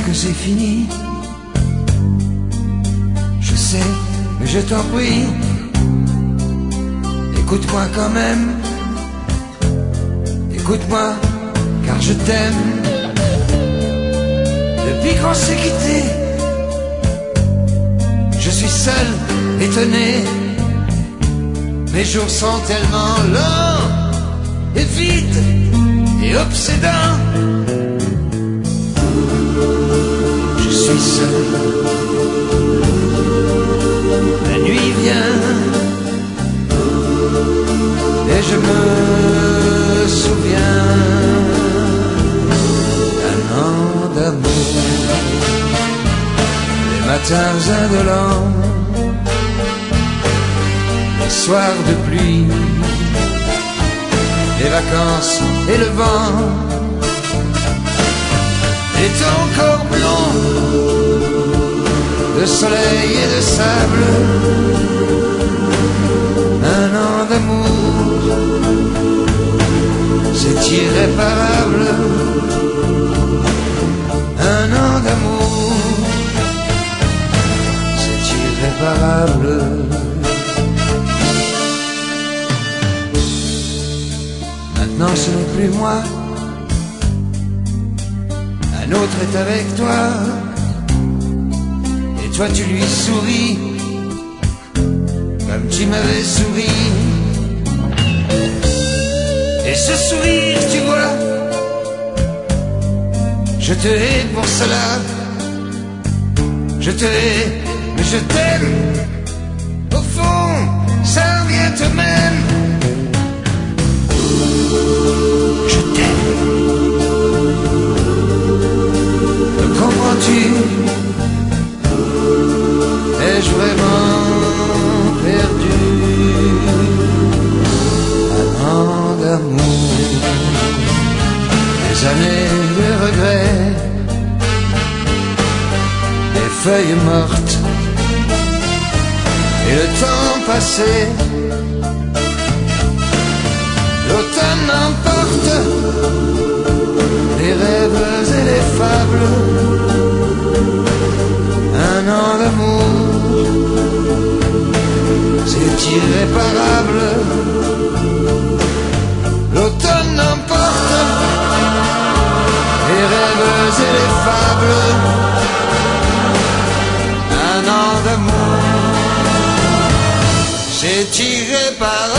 que c'est fini. Je sais, mais je t'en prie, écoute-moi quand même. Écoute-moi, car je t'aime. Depuis qu'on s'est quitté, je suis seul, étonné. Mes jours sont tellement lents et vides et obsédants. Je suis seul. La nuit vient et je me souviens d'un an d'amour. Les matins indolents, les soirs de pluie, les vacances et le vent, et ton corps blond de soleil et de sable. Un an d'amour, c'est irréparable. Un an d'amour, c'est irréparable. Maintenant ce n'est plus moi, un autre est avec toi, et toi tu lui souris, comme tu m'avais souri. Et ce sourire, tu vois, je te hais pour cela. Je te hais, mais je t'aime. Au fond, ça revient au même. Je t'aime. Me comprends-tu? Ai-je vraiment perdu un an d'amour, des années de regrets, des feuilles mortes et le temps passé? L'automne emporte les rêves et les fables. Un an d'amour, c'est irréparable. L'automne emporte les rêves et les fables. Un an d'amour, c'est irréparable.